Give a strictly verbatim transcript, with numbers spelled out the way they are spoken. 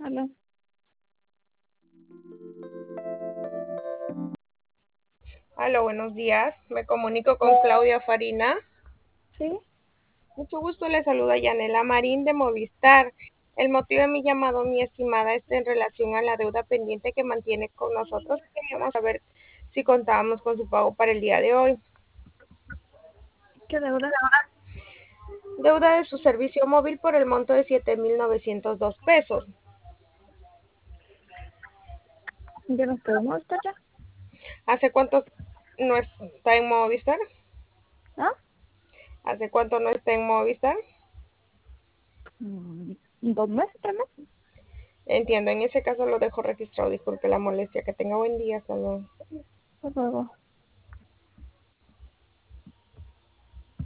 Hola. Hola, buenos días. Me comunico con Claudia Farina. Sí, Mucho gusto, le saluda Yanela Marín de Movistar. El motivo de mi llamado, mi estimada, es en relación a la deuda pendiente que mantiene con nosotros. Queríamos saber si contábamos con su pago para el día de hoy. ¿qué deuda? Deuda de su servicio móvil por el monto de siete mil novecientos dos pesos. Yo no estoy muerta ya. ¿Hace cuánto no está en Movistar? ¿Ah? ¿Hace cuánto no está en Movistar? Mm, ¿Dos meses, tres meses? Entiendo, en ese caso lo dejo registrado. Disculpe la molestia. Que tenga buen día. Hasta luego. Hasta luego.